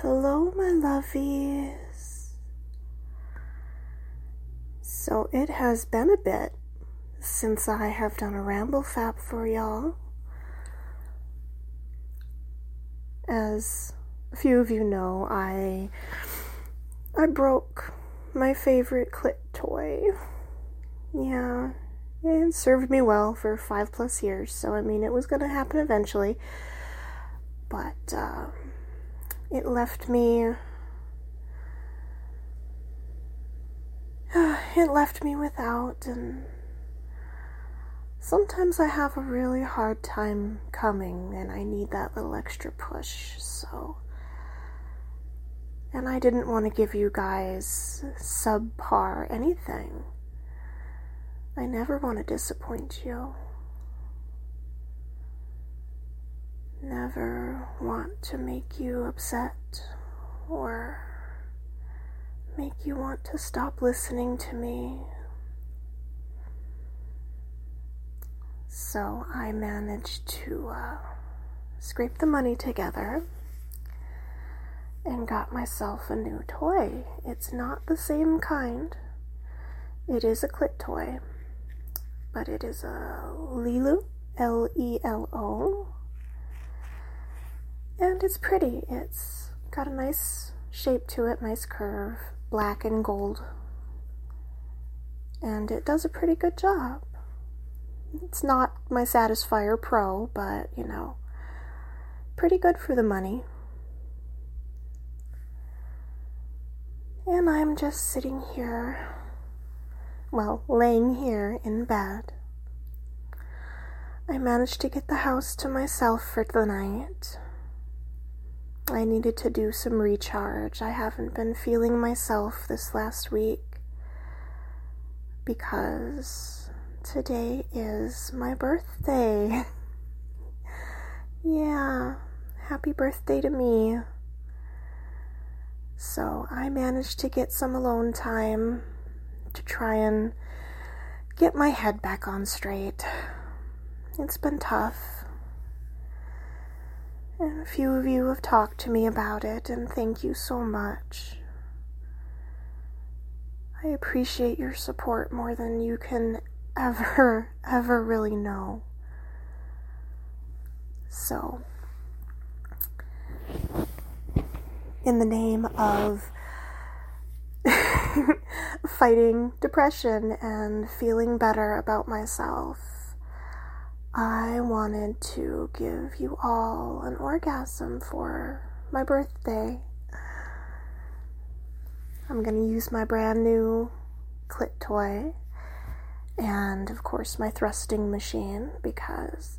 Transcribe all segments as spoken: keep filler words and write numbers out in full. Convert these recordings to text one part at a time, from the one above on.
Hello, my lovies. So it has been a bit since I have done a ramble fap for y'all. As a few of you know, I I broke my favorite clit toy. Yeah, it served me well for five plus years, so I mean it was gonna happen eventually. But uh, it left me it left me without, and sometimes I have a really hard time coming and I need that little extra push, so and I didn't want to give you guys subpar anything. I never want to disappoint you. Never want to make you upset or make you want to stop listening to me. So I managed to uh, scrape the money together and got myself a new toy. It's not the same kind. It is a clit toy, but it is a Lelo, L E L O. And it's pretty. It's got a nice shape to it, nice curve, black and gold. And it does a pretty good job. It's not my Satisfyer Pro, but, you know, pretty good for the money. And I'm just sitting here, well, laying here in bed. I managed to get the house to myself for the night. I needed to do some recharge. I haven't been feeling myself this last week because today is my birthday. Yeah, happy birthday to me. So I managed to get some alone time to try and get my head back on straight. It's been tough. And a few of you have talked to me about it, and thank you so much. I appreciate your support more than you can ever, ever really know. So, in the name of fighting depression and feeling better about myself, I wanted to give you all an orgasm for my birthday. I'm going to use my brand new clit toy and, of course, my thrusting machine because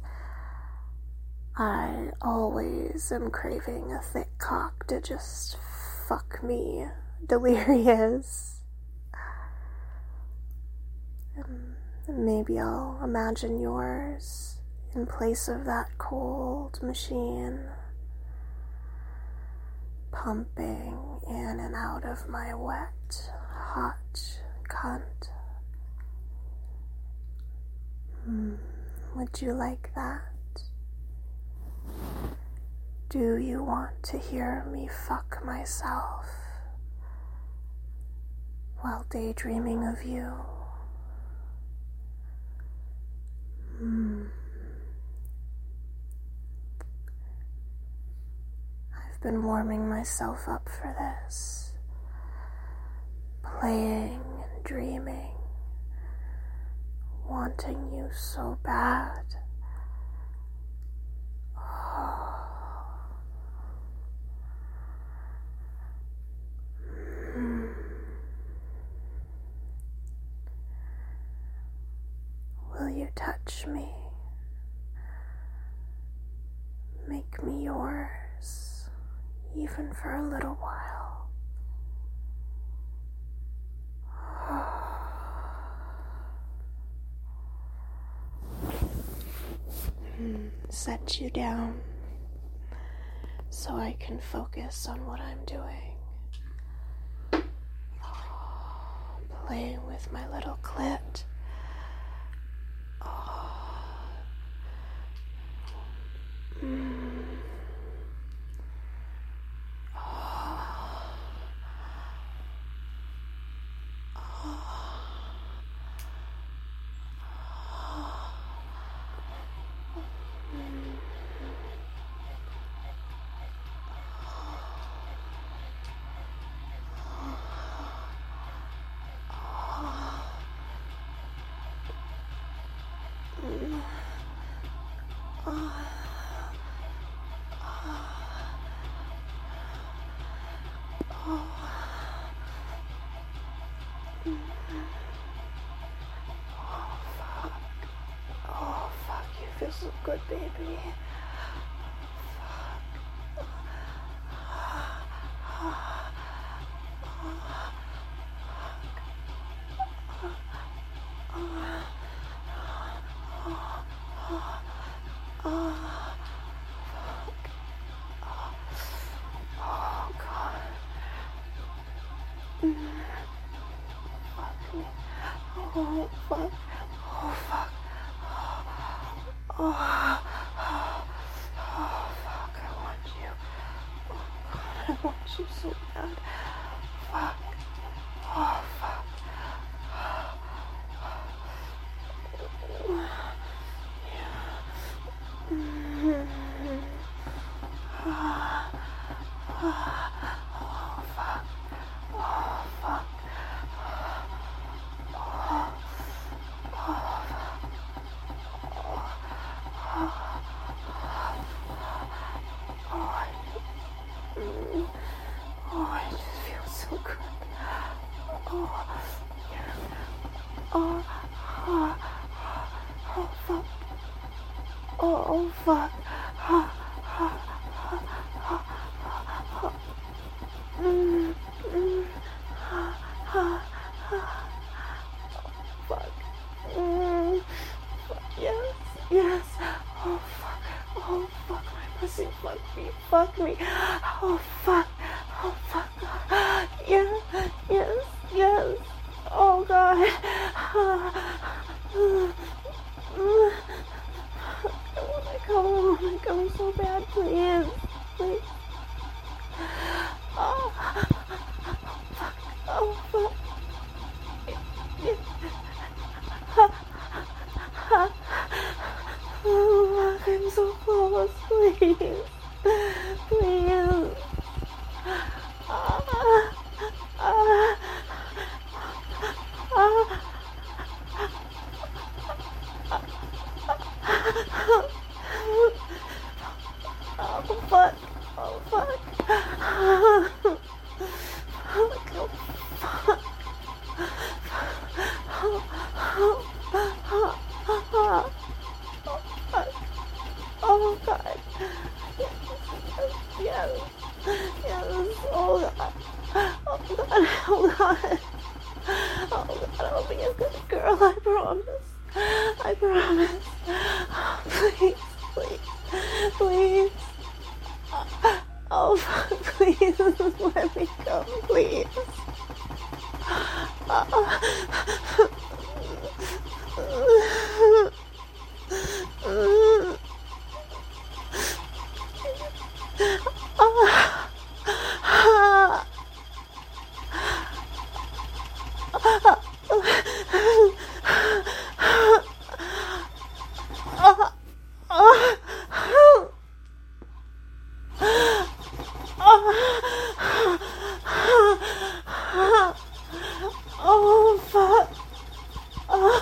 I always am craving a thick cock to just fuck me delirious. And maybe I'll imagine yours in place of that cold machine pumping in and out of my wet, hot cunt. Mm, would you like that? Do you want to hear me fuck myself while daydreaming of you? Mm. I've been warming myself up for this, playing and dreaming, wanting you so bad. Mm. Will you touch me? Make me yours, even for a little while. Set you down so I can focus on what I'm doing. Playing with my little clit. Mm. Oh. good, baby. Oh, fuck. Oh, fuck. Oh, oh, fuck. I want you. Oh, God, I want you so bad. Fuck. Oh, fuck. Yeah. Mm-hmm. Ah. Ah. Oh, fuck. Oh, fuck. Oh, I just feel so good. Oh, yeah. Oh, oh, oh, fuck. Oh, oh fuck. Oh, oh, oh, oh, oh. Mm, mm, oh, oh, oh. Fuck. Mm, yes, yes. Oh, fuck. Oh, fuck my pussy. Fuck me. Fuck me. Oh, fuck. Oh, fuck. Yeah, yes, yes. Oh, God. I want to come. I want to come so bad. Please. Please. Oh, fuck. Oh, fuck. Oh, fuck. I'm so close. Please. Please. Ah, ah, ah, oh, fuck. Oh, fuck. Oh, fuck. Oh, fuck. Oh, God. Yes. Yes. Oh, God. Oh, God. Oh, God. Oh, God. I'll be a good girl. I promise. I promise. Oh, please. Please. Please. Oh, fuck. Please. Let me go. Please. Oh. Oh, fuck. Oh,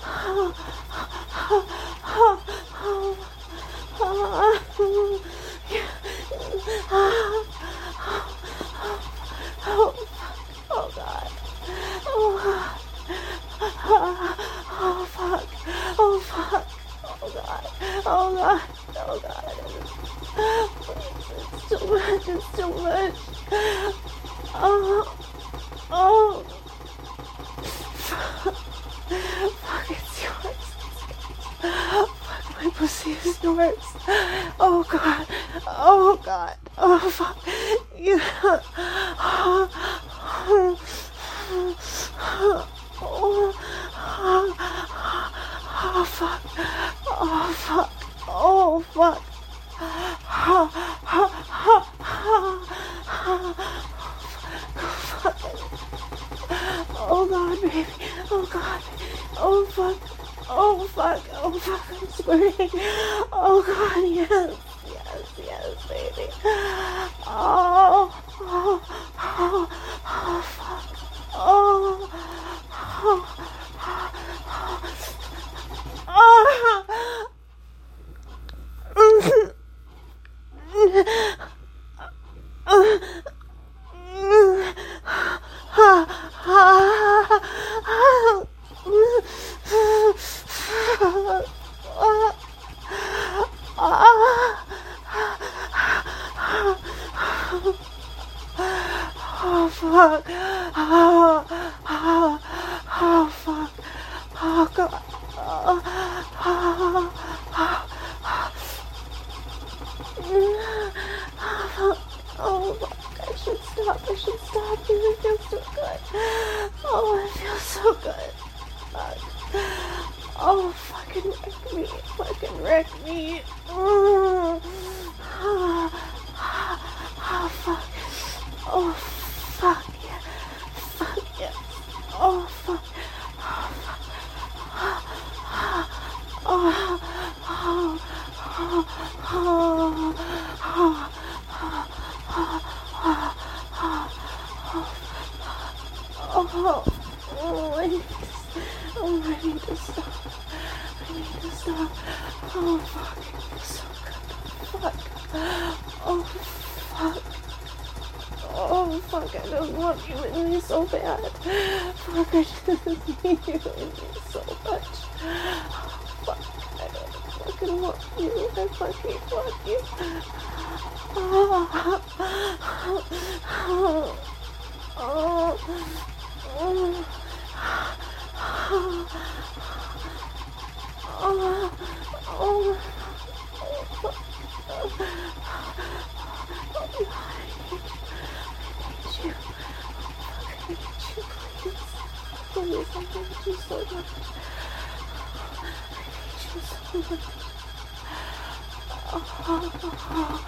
oh, God. Oh, oh, fuck. Oh, fuck. Oh, God. Oh, God. Oh, God. It's too much. It's too much. Oh, oh. Fuck, it's yours. Fuck, my pussy is yours. Oh, God. Oh, God. Oh, fuck. Yeah. Oh, oh, oh, oh, fuck. Oh, fuck. Oh, fuck. Oh, oh, oh, fuck. Oh, God, baby. Oh, God. Oh, fuck. Oh, fuck. Oh, fuck. I'm squirting. Oh, God. Yes. Yes, yes, baby. Oh, oh, oh, oh, fuck. Oh, oh, oh, oh. Oh, fuck. Oh, oh, oh, fuck. Oh, God. Oh, oh, oh, oh, oh, fuck. I should stop. I should stop. It feels so good. Oh, it feels so good. Fuck. Oh, fucking wreck me. Fucking wreck me. Oh, oh, oh, fuck. Oh, fuck, yeah. Fuck, yeah. Oh, fuck. Oh, fuck. Oh, oh, oh, oh, oh, oh, oh, oh, I need to, oh, I need to stop. I need to stop. Oh, fuck. It's so good. Fuck. Oh, fuck. Oh, fuck, I just want you in me so bad. Fuck, I just need you in me so much. Fuck, I don't fucking want you. I fucking want you. Oh, oh, oh, oh, oh, oh, oh, fuck. You. I need you, please. Please, I need you so much. I need you so much. Oh, oh, oh, oh,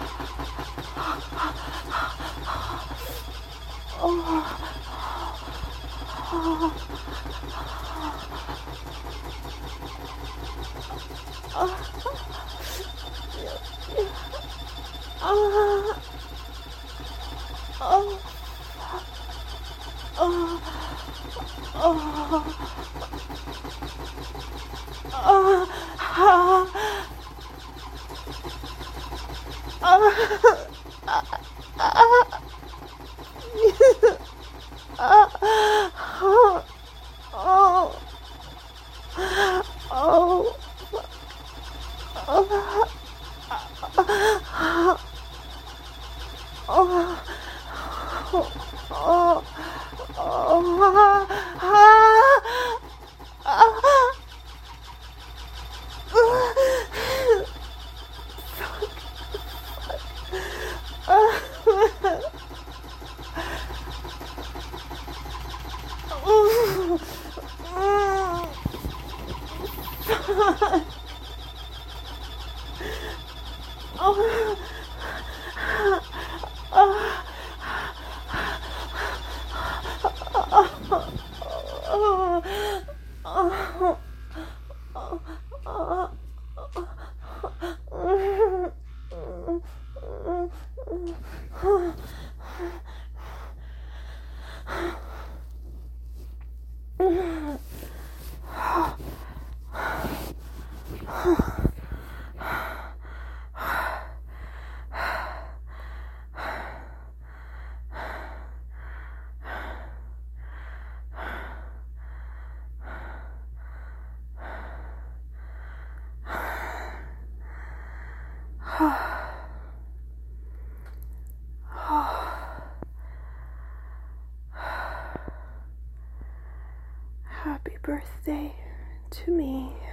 Happy birthday to me.